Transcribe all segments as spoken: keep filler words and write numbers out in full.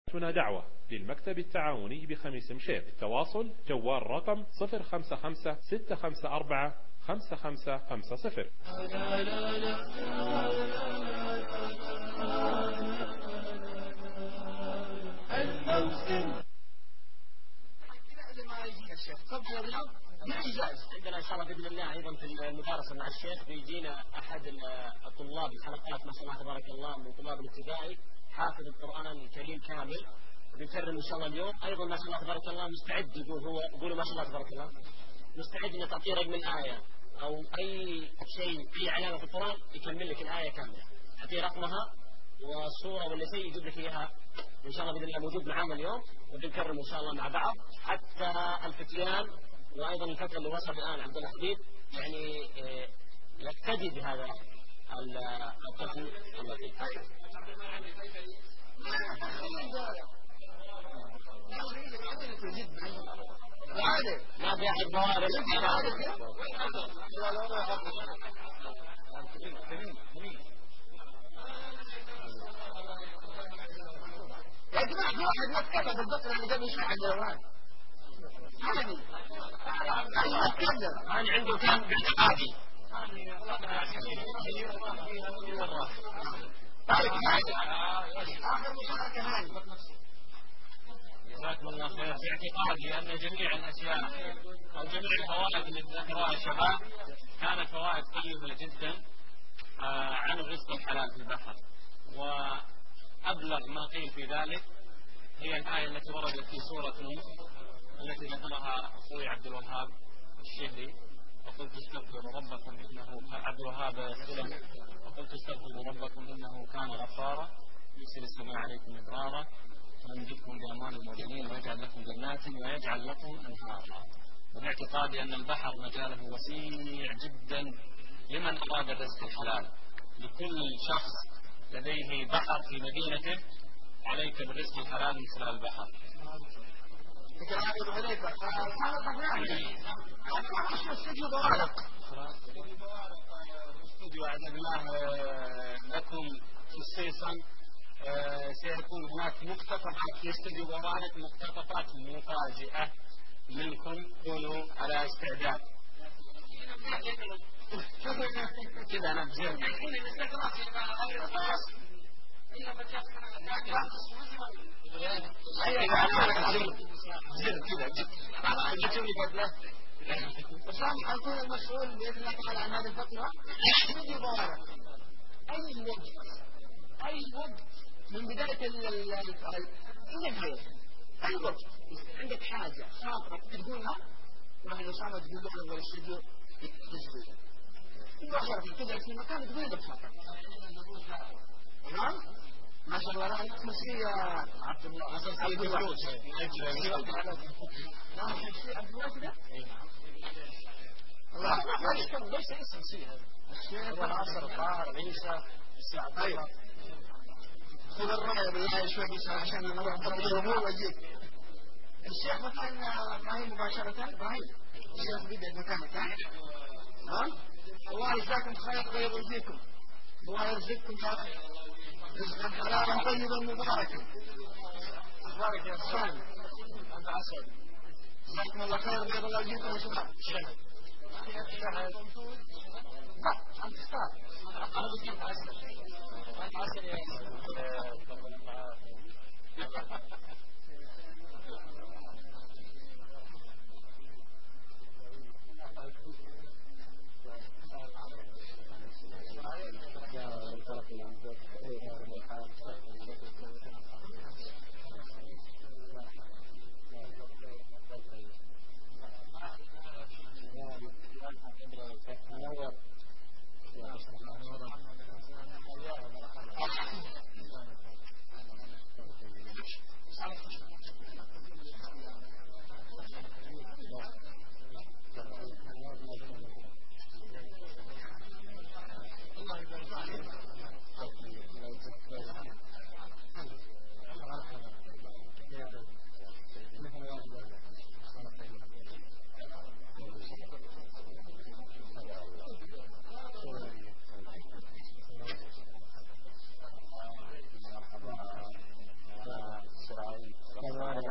هنا دعوة للمكتب التعاوني بخميس مشيط. التواصل جوال رقم صفر خمسة خمسة ستة خمسة أربعة خمسة خمسة خمسة صفر. الموسم ما يجي الشيخ قبل اليوم عندنا إن شاء الله بإذن الله أيضا في المدارسة مع الشيخ بيجينا أحد الطلاب الحلقات ما شاء الله تبارك الله من طلاب الابتدائي حافظ القرآن الكريم كامل بنكرم إن شاء الله اليوم أيضا ما شاء الله تبارك الله مستعد يقول هو يقولوا ما شاء الله تبارك الله مستعد إن تعطيه رقم الآية أو أي شيء أي علامة في القرآن يكمل لك الآية كاملة تعطيه رقمها وصورة ولا شيء يجيب لك إياها إن شاء الله بإذن الله موجود معنا اليوم وبنكرم إن شاء الله مع بعض حتى الفتيان وأيضا الفترة اللي وصل الآن عبد الحبيب يعني يقتدي بهذا الطفل اللطيف. ما في أحد بوارد يا جماعة في واحد ما اتكلم البطل اللي قبل يشرح الجوال هذه أنا عنده كان باعتقادي طيب آخر مشاركة هذه جزاكم الله خير. في اعتقادي أن جميع الأشياء أو جميع الفوائد اللي ذكرها الشباب كانت فوائد طيبة جدا عن الرزق الحلال في البحر وأبلغ ما قيل في ذلك هي الآية التي وردت في سورة نوح التي ذكرها أخوي عبد الوهاب الشهري وقلت استغفروا ربكم إنه عبد الوهاب سلم وقلت استغفروا ربكم إنه كان غفارا يرسل السماء عليكم مدرارا ويمددكم بأموال المؤمنين ويجعل لكم جنات ويجعل لكم أنهارا. وباعتقادي أن البحر مجاله وسيع جدا لمن أراد الرزق الحلال. لكل شخص لديه بحر في مدينته عليك بالرزق الحلال من خلال البحر. تكلم عليك أنا استوديو بوارق استوديو أعد الله لكم خصيصا سيكون هناك مقتطفات في استوديو بوارق مقتطفات مفاجئة منكم كونوا على استعداد. كذا أنا بزر زر كذا جتوني قبله وسام حيكون المسؤول بإذن الله تعالى عن هذه الفترة استوديو بوارق أي وقت أي وقت من بداية إلى النهاية أي وقت عندك حاجة خاطرك تقولها وهي أسامة تقول له الاستوديو تسجيل مباشرة تقعد في مكان تقول لك خاطرك تمام؟ ما شاء الله رأيك مسيح عبد الله أصلا سيد فلوس لا مسيح عبد الله كده الله ما يشتغل ليس اسم مسيح الشيخ وناصر الطاهر عيسى السي عبد الله خذ الرأي بالله شوي عشان نروح الأمور وأجيك الشيخ مثلا إبراهيم مباشرة إبراهيم الشيخ بدأ مكانك تمام الله يجزاكم خير ويرضى فيكم الله يرزقكم رزقا حلالا طيبا مباركا أخبارك يا سالم أنت عسل جزاكم الله خير ويرضى الله فيكم يا شباب شهد لا أنت اختار أنا بجيب عسل أنت عسل يا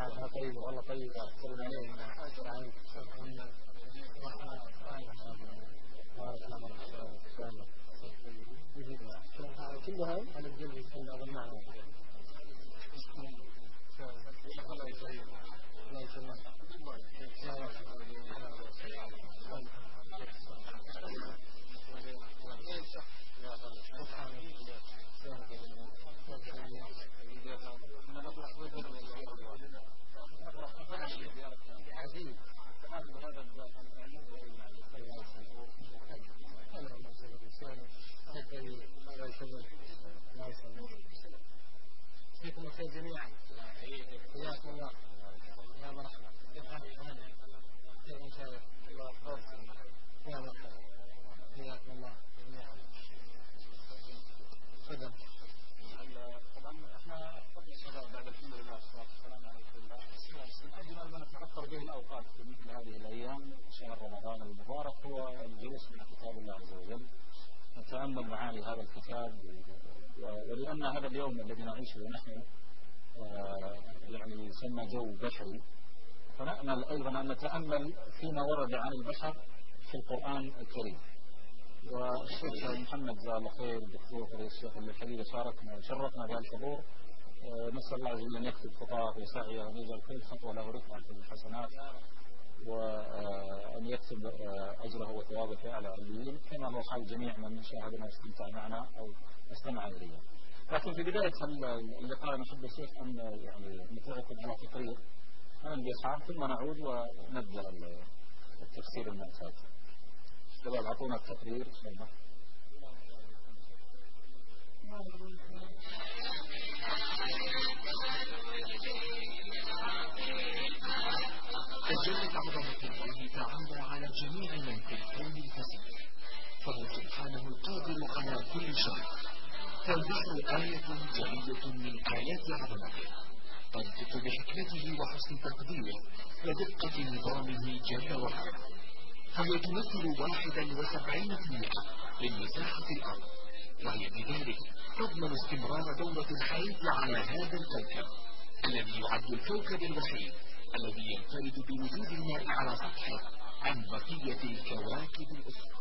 حالها طيبة والله طيبة سلم عليهم أجر عليك كلها على الجلد كلها ضمنها الله يسلمك الله يسلمك عزيز فيكم الخير جميعا حياكم الله يا مرحبا كيف حالك كيف مشاهد الله يحفظكم يا مرحبا حياكم الله جميعا تفضل. طبعا احنا قبل الشباب بعد الحمد لله والسلام على رسول الله من اجل ما نتاثر به الاوقات في مثل هذه الايام شهر رمضان المبارك هو الجلوس مع كتاب الله عز وجل نتامل معاني هذا الكتاب ولان هذا اليوم الذي نعيشه نحن يعني يسمى جو بشري فنأمل أيضا أن نتأمل فيما ورد عن البشر في القرآن الكريم. والشيخ محمد جزاه الله خير الدكتور فضيلة الشيخ اللي الحقيقة شاركنا وشرفنا بهالحضور نسأل الله عز وجل أن يكتب خطاه وسعيه وأن يجعل كل خطوة له رفعة في الحسنات وأن يكتب أجره وثوابه في أعلى عليين كما هو حال جميع من شاهدنا واستمتع معنا أو استمع إلينا. لكن في بداية اللقاء نحب الشيخ أن يعني نتعرف على تقرير عن الإصحاح ثم نعود ونبدأ التفسير المعتاد. شباب أعطونا التقرير إن شاء الله. تجلت عظمة الله تعالى على جميع من في الكون الفسيح فهو سبحانه القادر على كل شيء. فالبحر آية جلية من آيات عظمته تنطق بحكمته وحسن تقديره ودقة نظامه جل وعلا. فهي تمثل واحدا وسبعين في المئة من مساحة الأرض وهي بذلك تضمن استمرار دورة الحياة على هذا الكوكب الذي يعد الكوكب الوحيد الذي ينفرد بوجود الماء على سطحه عن بقية الكواكب الأخرى.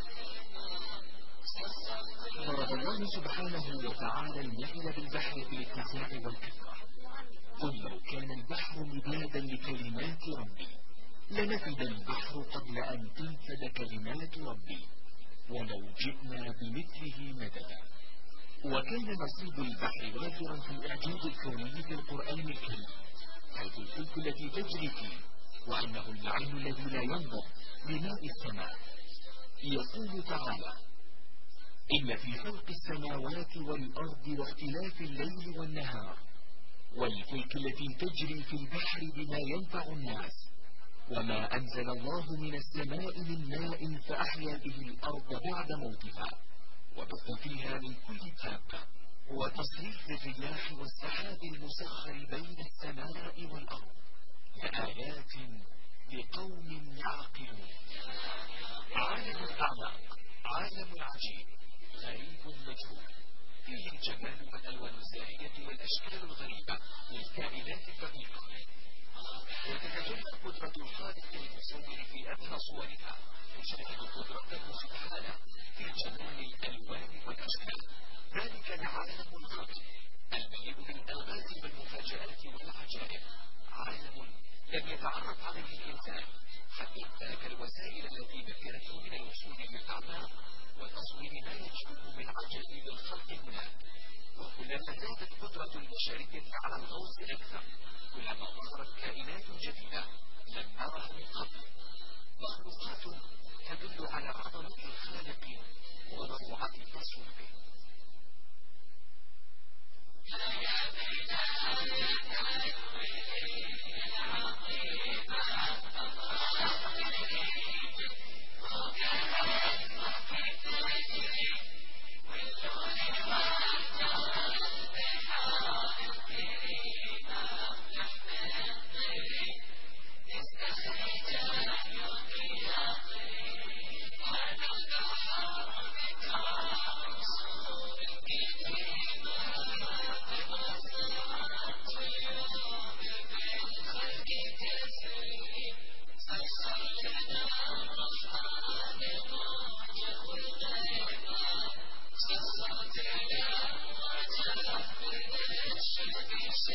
ضرب الله سبحانه وتعالى المثل بالبحر في الاتساع والكثرة. قل لو كان البحر مدادا لكلمات ربي لنفد البحر قبل أن تنفد كلمات ربي ولو جئنا بمثله مددا. وكان نصيب البحر وافرا في الإعجاز الكوني في القرآن الكريم حيث الفلك التي تجري فيه وأنه العين الذي لا ينظر لماء السماء. يقول تعالى إن في خلق السماوات والأرض واختلاف الليل والنهار والفلك التي تجري في البحر بما ينفع الناس وما أنزل الله من السماء من ماء فأحيا به الأرض بعد موتها وبث فيها من كل دابة وتصريف الرياح والسحاب المسخر بين السماء والأرض لآيات لقوم يعقلون. عالم الأعماق عالم عجيب غريب مجهول فيه الجمال والألوان الزاهية والأشكال الغريبة للكائنات الدقيقة وتتجلى قدرة الخالق المصور في أدنى صورها تشاهد قدرته سبحانه في جمال الألوان والأشكال. ذلك العالم الخبير المليء بالألغاز والمفاجآت والعجائب عالم لم يتعرف عليه الإنسان حتى امتلك الوسائل التي مكنته من الوصول للأعماق وتصوير ما يجده من عجائب الخلق هناك. وكلما زادت قدرة البشرية على الغوص أكثر كلما ظهرت كائنات جديدة لم نرها من قبل مخلوقات تدل على عظمة الخالق وروعة تصويره.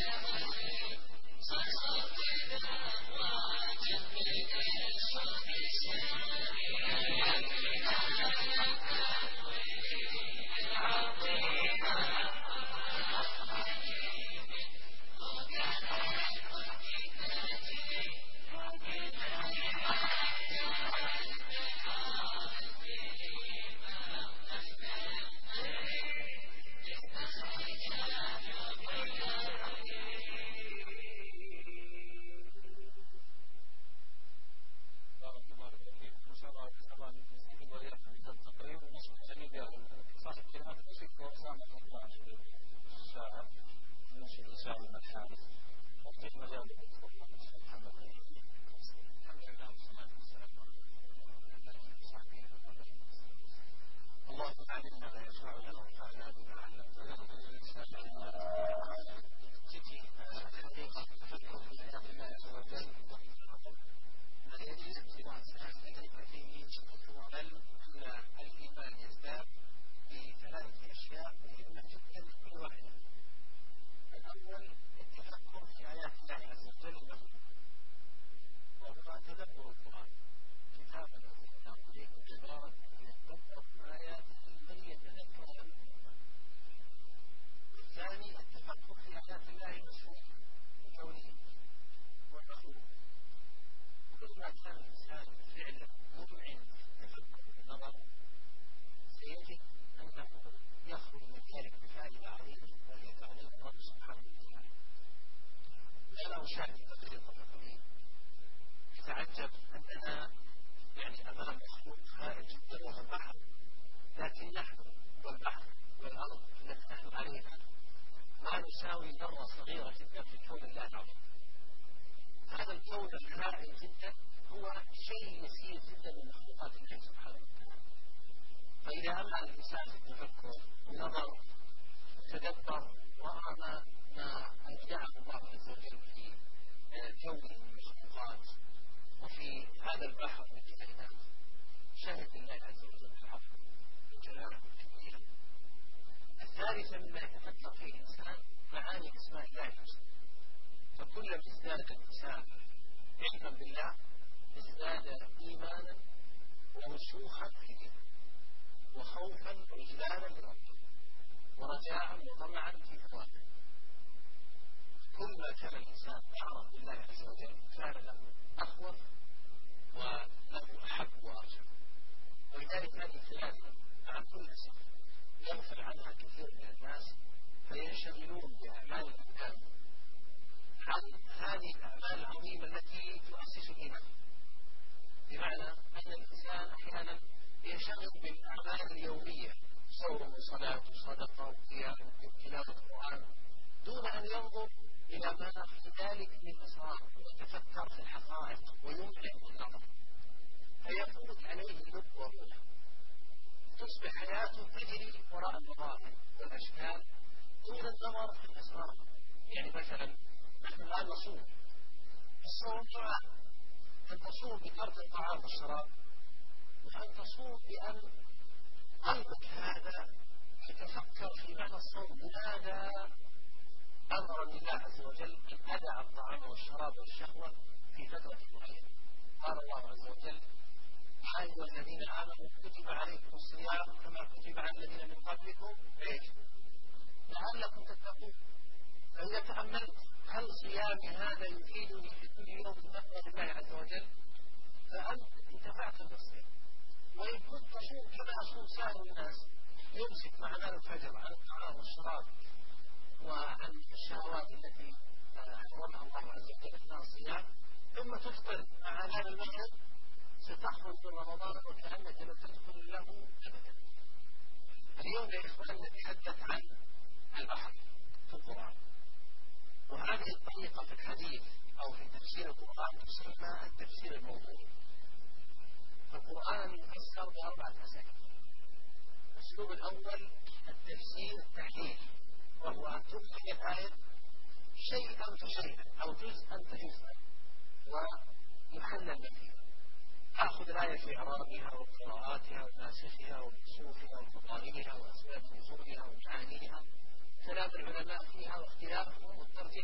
كلام العلماء فيها واختلافهم والترجيح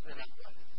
مثل